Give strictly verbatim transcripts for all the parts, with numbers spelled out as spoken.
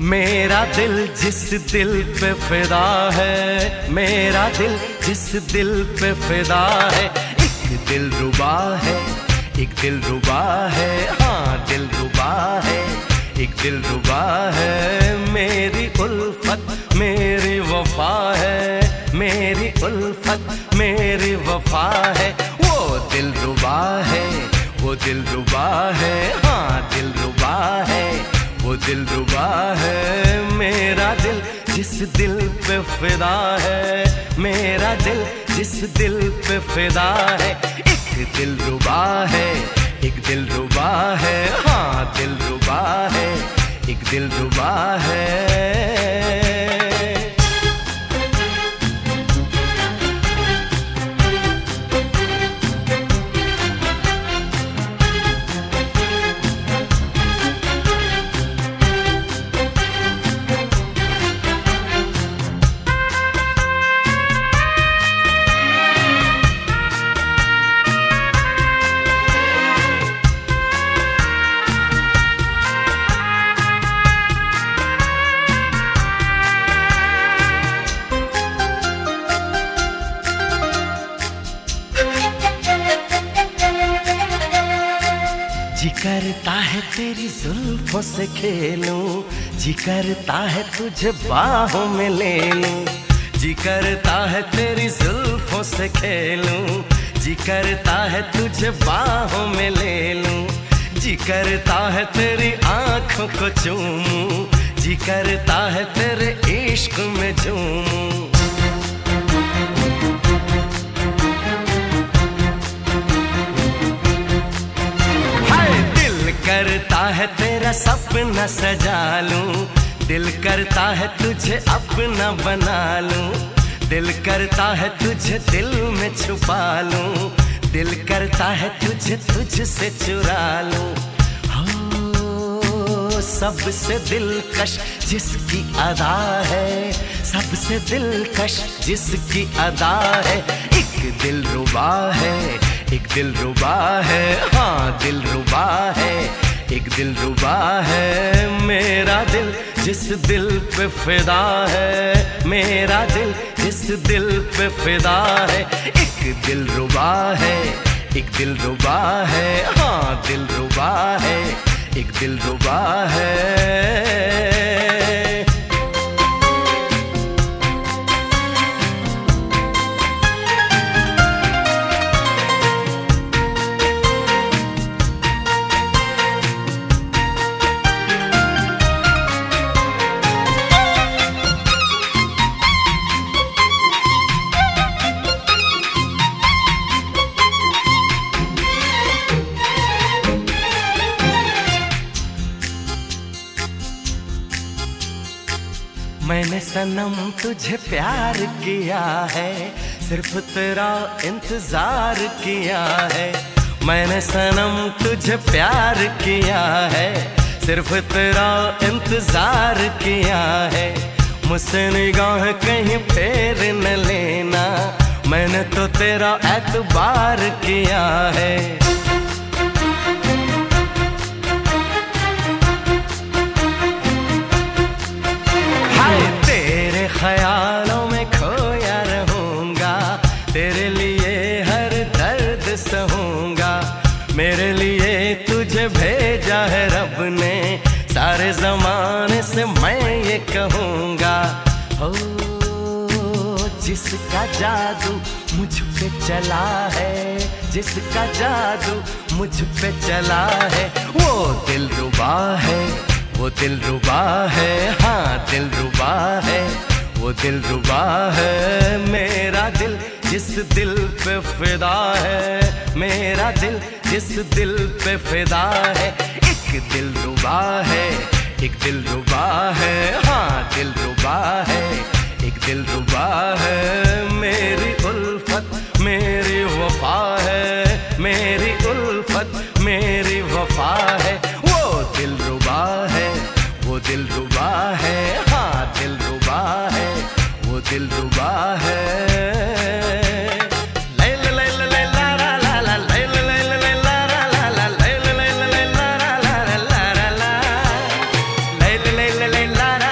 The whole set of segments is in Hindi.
मेरा दिल जिस दिल पे फिदा है, मेरा दिल जिस दिल पे फिदा है, एक दिल रुबा है, एक दिल रुबा है, हाँ दिल रुबा है, एक दिल रुबा है। मेरी उल्फत मेरी वफा है, मेरी उल्फत मेरी वफा है, वो दिल रुबा है, वो दिल रुबा है, हाँ दिल रुबा है, वो दिल रुबा है। मेरा दिल जिस दिल पे फिदा है, मेरा दिल जिस दिल पे फिदा है, एक दिल रुबा है, एक दिल रुबा है, हाँ दिल रुबा है, एक दिल रुबा है। जी करता है तेरी जुल्फों से खेलूं, जी करता है तुझे बाहों में ले लूं, जी करता है तेरी जुल्फों से खेलूं, जी करता है तुझे बाहों में ले लूं, जी करता है तेरी आंखों को चूमूं, जी करता है तेरे इश्क में झूमूं। करता है तेरा सपना सजा लूं, दिल करता है तुझे अपना बना लूं, दिल करता है तुझे दिल में छुपा लूं, दिल करता है तुझे तुझसे चुरा लूं। हो सबसे दिलकश जिसकी अदा है, सबसे दिलकश जिसकी अदा है, एक दिल रुबा है, एक दिल रुबा है, हाँ दिल रुबा है, एक दिल रुबा है। मेरा दिल जिस दिल पे फिदा है, मेरा दिल जिस दिल पे फिदा है, एक दिल रुबा है, एक दिल रुबा है, हाँ दिल रुबा है, एक दिल रुबा है। मैंने सनम तुझे प्यार किया है, सिर्फ तेरा इंतजार किया है, मैंने सनम तुझे प्यार किया है, सिर्फ तेरा इंतजार किया है। मुझसे निगाह कहीं फेर न लेना, मैंने तो तेरा एतबार किया है। ख्यालों में खोया रहूंगा, तेरे लिए हर दर्द सहूंगा, मेरे लिए तुझे भेजा है रब ने, सारे जमाने से मैं ये कहूंगा। हो जिसका जादू मुझ पे चला है, जिसका जादू मुझ पे चला है, वो दिल रुबा है, वो दिल रुबा है, हाँ दिल रुबा है, वो दिल रुबा है। मेरा दिल जिस दिल पे फिदा है, मेरा दिल जिस दिल पे फिदा है, एक दिल रुबा है, एक दिल रुबा है, हाँ दिल रुबा है, एक दिल रुबा है। मेरी उल्फत मेरी वफा है, मेरी उल्फत मेरी वफा है, वो दिल रुबा है, वो दिल रुबा है, हाँ दिल रुबा है, वो दिल रुबा है। la la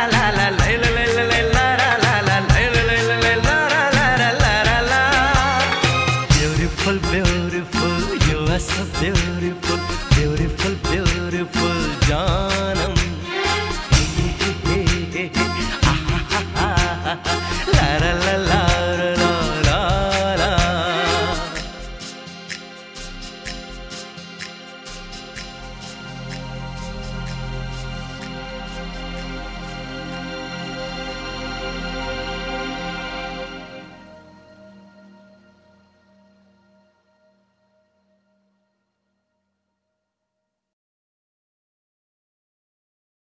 beautiful beautiful, you are so beautiful, beautiful beautiful जानम।